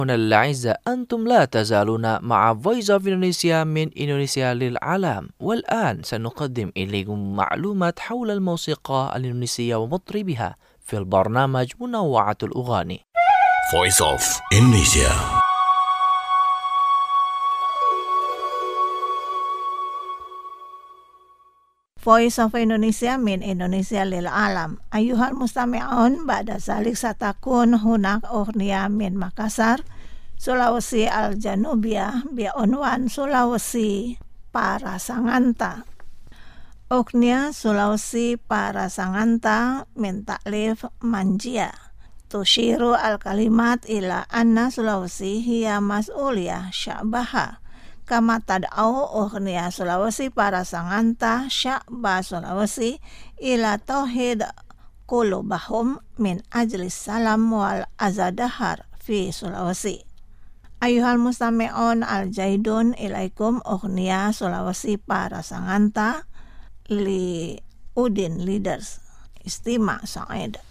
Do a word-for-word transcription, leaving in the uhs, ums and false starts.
هنا الأعزة، أنتم لا تزالون مع Voice of Indonesia من إندونيسيا للعالم، والآن سنقدم إليكم معلومات حول الموسيقى الإندونيسية ومطربها في البرنامج منوعة الأغاني. Voice of Indonesia. Voice of Indonesia min Indonesia lil alam. Ayuhal mustami'un ba'da zalik satakun hunak Ornia min Makassar, Sulawesi al-Janubiyah bi'unwan Sulawesi Parasanganta. Ornia Sulawesi Parasanganta min taklif Manjia. Tushiru al-kalimat ila anna Sulawesi hiya mas'uliyah sya'baha. Kama tad'au Ornia Sulawesi Parasanganta sya'ba Sulawesi ila tauhid qulubahum min ajlis salam wal azadahar fi Sulawesi. Ayuhal mustami'un al-jaidun ilaikum Ornia Sulawesi Parasanganta li Udin Leaders Istima Sa'id.